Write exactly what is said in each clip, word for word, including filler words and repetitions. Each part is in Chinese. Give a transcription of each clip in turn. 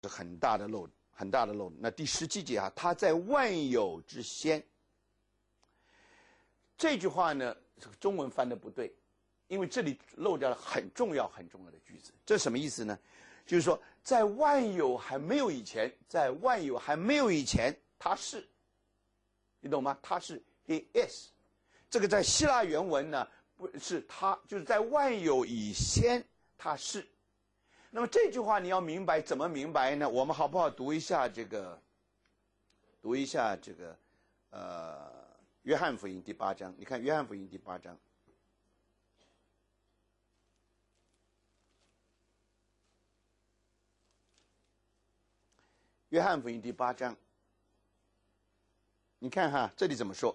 是很大的漏，很大的漏。那第十七节啊，他在万有之先。这句话呢，中文翻的不对，因为这里漏掉了很重要很重要的句子。这什么意思呢？就是说，在万有还没有以前，在万有还没有以前，他是，你懂吗？他是 ，he is。这个在希腊原文呢，不是他，就是在万有以先，他是。那么这句话你要明白，怎么明白呢？我们好不好读一下这个，读一下这个，呃，约翰福音第八章。你看约翰福音第八章。约翰福音第八章，你看哈，这里怎么说？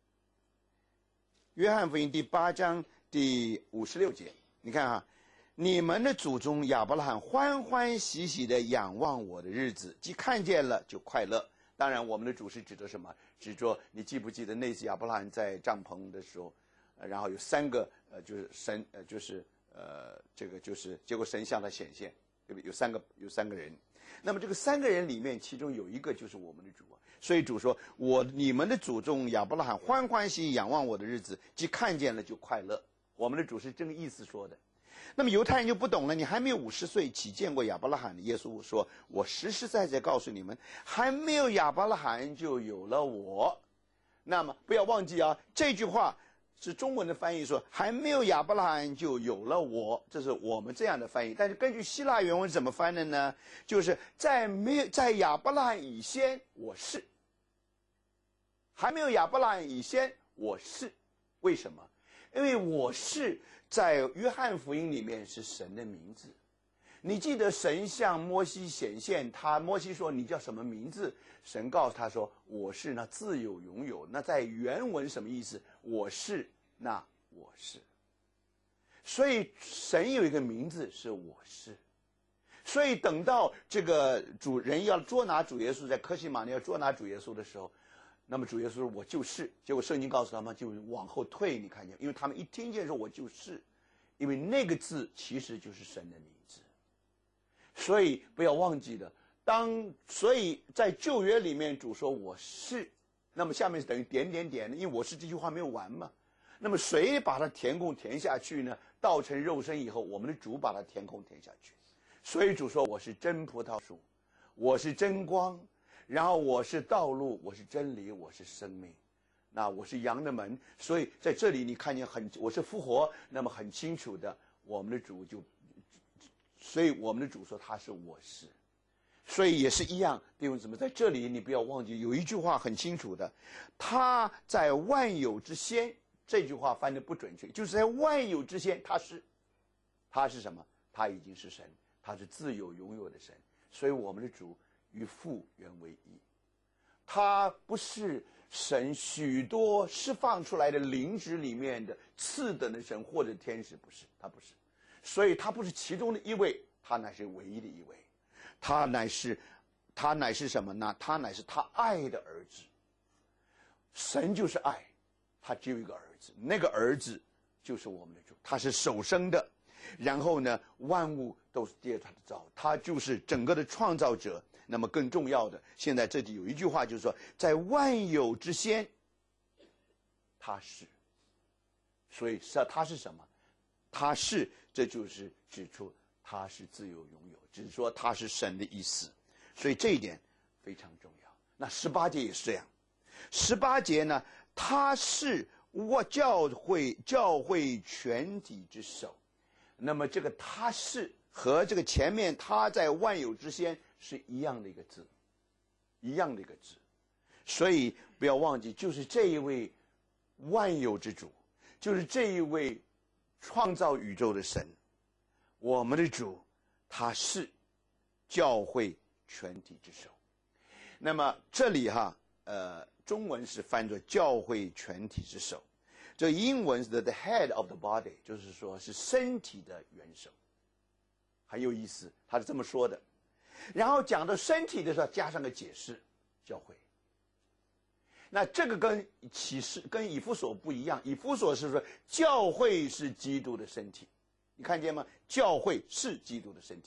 约翰福音第八章第五十六节，你看哈，你们的祖宗亚伯拉罕欢欢喜喜的仰望我的日子，既看见了就快乐。当然，我们的主是指的什么？指着你记不记得那次亚伯拉罕在帐篷的时候，呃、然后有三个呃，就是神呃，就是呃，这个就是结果神向他显现，对不对？有三个有三个人。那么这个三个人里面，其中有一个就是我们的主啊。所以主说：“我你们的祖宗亚伯拉罕欢欢喜喜仰望我的日子，既看见了就快乐。”我们的主是这个意思说的。那么犹太人就不懂了，你还没有五十岁起见过亚伯拉罕的？耶稣说：“我实实在在告诉你们，还没有亚伯拉罕就有了我。”那么不要忘记啊，这句话是中文的翻译说还没有亚伯拉罕就有了我，这是我们这样的翻译。但是根据希腊原文怎么翻的呢？就是在没有在亚伯拉罕以先我是，还没有亚伯拉罕以先我是。为什么？因为我是在约翰福音里面是神的名字。你记得神向摩西显现，他摩西说你叫什么名字？神告诉他说我是那自有永有。那在原文什么意思？我是那我是。所以神有一个名字是我是。所以等到这个主人要捉拿主耶稣，在客西马尼要捉拿主耶稣的时候，那么主耶稣说我就是。结果圣经告诉他们就往后退，你看见？因为他们一听见说我就是，因为那个字其实就是神的名字。所以不要忘记了，当所以在旧约里面主说我是，那么下面是等于点点点，因为我是这句话没有完嘛。那么谁把它填空填下去呢？道成肉身以后，我们的主把它填空填下去。所以主说我是真葡萄树，我是真光，然后我是道路，我是真理，我是生命。那我是羊的门。所以在这里你看见很我是复活，那么很清楚的，我们的主就。所以我们的主说他是我是，所以也是一样。弟兄姊妹，在这里你不要忘记有一句话很清楚的，他在万有之先。这句话翻得不准确，就是在万有之先他是，他是什么？他已经是神，他是自有永有的神。所以我们的主与父原为一，他不是神许多释放出来的灵旨里面的次等的神或者天使，不是，他不是。所以他不是其中的一位，他乃是唯一的一位。他乃是他乃是什么呢？他乃是他爱的儿子。神就是爱，他只有一个儿子，那个儿子就是我们的主，他是首生的。然后呢，万物都是借他的造，他就是整个的创造者。那么更重要的，现在这里有一句话就是说，在万有之先他是。所以是他是什么？他是，这就是指出他是自由拥有，只是说他是神的意思。所以这一点非常重要。那十八节也是这样。十八节呢，他是我教会教会全体之首。那么这个他是和这个前面他在万有之先是一样的一个字，一样的一个字。所以不要忘记，就是这一位万有之主，就是这一位创造宇宙的神，我们的主，他是教会全体之首。那么这里哈，呃，中文是翻作教会全体之首，这英文是 the head of the body， 就是说是身体的元首，很有意思，他是这么说的。然后讲到身体的时候，加上个解释，教会。那这个跟启示跟以弗所不一样，以弗所是说教会是基督的身体，你看见吗？教会是基督的身体。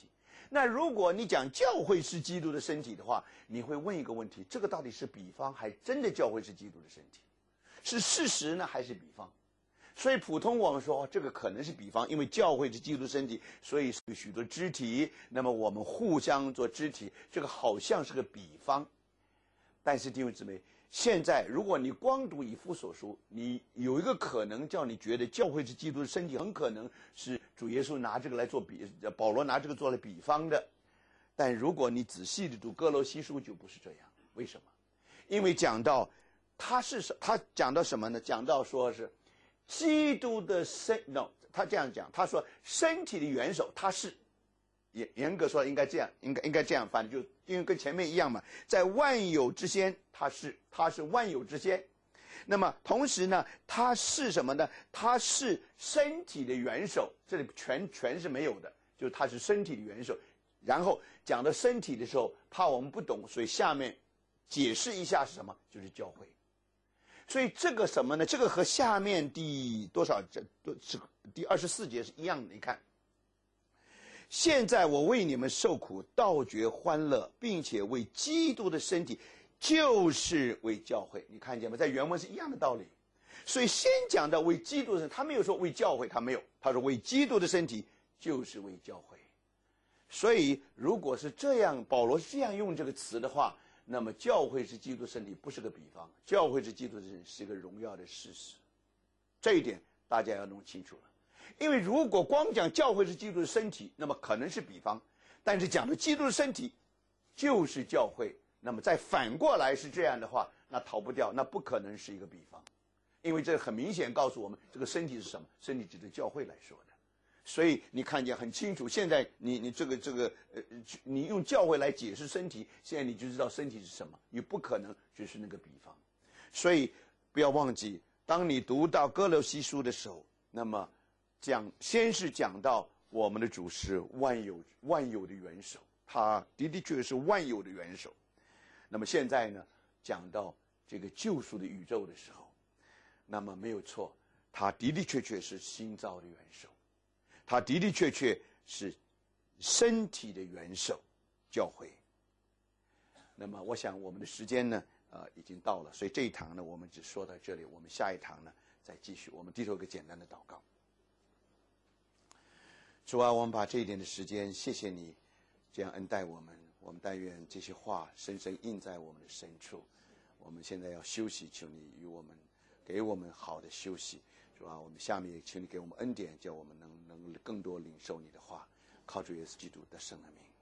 那如果你讲教会是基督的身体的话，你会问一个问题：这个到底是比方，还真的教会是基督的身体？是事实呢，还是比方？所以普通我们说、哦、这个可能是比方，因为教会是基督身体，所以有许多肢体，那么我们互相做肢体，这个好像是个比方。但是弟兄姊妹，现在如果你光读以弗所书，你有一个可能叫你觉得教会是基督的身体，很可能是主耶稣拿这个来做比，保罗拿这个做了比方的。但如果你仔细的读哥罗西书，就不是这样。为什么？因为讲到他是他讲到什么呢？讲到说是基督的身 no 他这样讲，他说身体的元首他是，严严格说应该这样，应该应该这样翻，就因为跟前面一样嘛，在万有之先，他是他是万有之先。那么同时呢，他是什么呢？他是身体的元首，这里全全是没有的，就是他是身体的元首。然后讲到身体的时候，怕我们不懂，所以下面解释一下是什么，就是教会。所以这个什么呢？这个和下面第多少这都是第二十四节是一样的。你看，现在我为你们受苦，倒觉欢乐，并且为基督的身体，就是为教会。你看见吗？在原文是一样的道理。所以先讲到为基督的身体，他没有说为教会，他没有，他说为基督的身体，就是为教会。所以如果是这样，保罗是这样用这个词的话，那么教会是基督身体不是个比方，教会是基督的身体是一个荣耀的事实。这一点大家要弄清楚了。因为如果光讲教会是基督的身体，那么可能是比方，但是讲的基督的身体就是教会，那么再反过来是这样的话，那逃不掉，那不可能是一个比方。因为这很明显告诉我们这个身体是什么，身体指的教会来说的。所以你看见很清楚，现在你你这个这个呃，你用教会来解释身体，现在你就知道身体是什么，你不可能只是那个比方。所以不要忘记，当你读到哥罗西书的时候，那么讲先是讲到我们的主是万有万有的元首，他的的确确是万有的元首。那么现在呢，讲到这个救赎的宇宙的时候，那么没有错，他的的确确是新造的元首。他的的确确是身体的元首，教会。那么我想我们的时间呢，呃，已经到了，所以这一堂呢，我们只说到这里，我们下一堂呢再继续。我们低头一个简单的祷告。主啊，我们把这一点的时间，谢谢你这样恩待我们，我们但愿这些话深深印在我们的深处。我们现在要休息，求你与我们给我们好的休息。主啊，我们下面也请你给我们恩典，叫我们能能更多领受你的话，靠主耶稣基督的圣名。